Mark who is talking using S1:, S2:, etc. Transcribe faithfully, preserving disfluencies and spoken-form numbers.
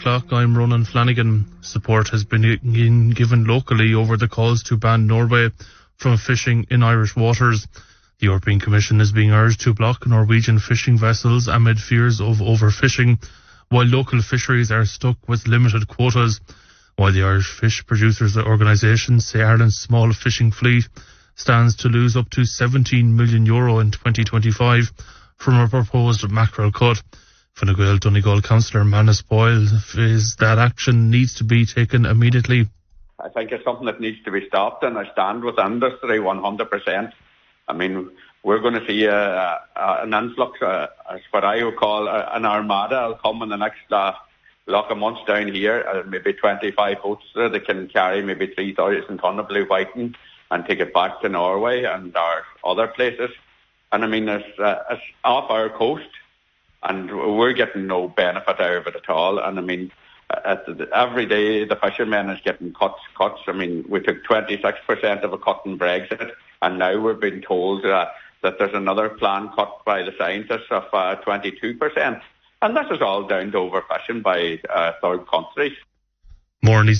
S1: Clock, I'm Ronan Flanagan. Support has been given locally over the calls to ban Norway from fishing in Irish waters. The European Commission is being urged to block Norwegian fishing vessels amid fears of overfishing, while local fisheries are stuck with limited quotas. While the Irish Fish Producers Organisation say Ireland's small fishing fleet stands to lose up to seventeen million euro in twenty twenty-five from a proposed mackerel cut. Fine Gael Donegal councillor Manus Boyle is that action needs to be taken immediately.
S2: I think it's something that needs to be stopped, and I stand with industry one hundred percent. I mean, we're going to see a, a, an influx, uh, as what I would call a, an armada will come in the next uh, lot of months down here, uh, maybe twenty-five boats there that can carry maybe three thousand tonne of blue whiting and take it back to Norway and our other places. And I mean, it's, uh, it's off our coast, and we're getting no benefit out of it at all. And I mean, at the, every day the fishermen is getting cuts, cuts. I mean, we took twenty-six percent of a cut in Brexit, and now we're being told uh, that there's another plan cut by the scientists of uh, twenty-two percent. And this is all down to overfishing by uh, third countries.
S1: More needs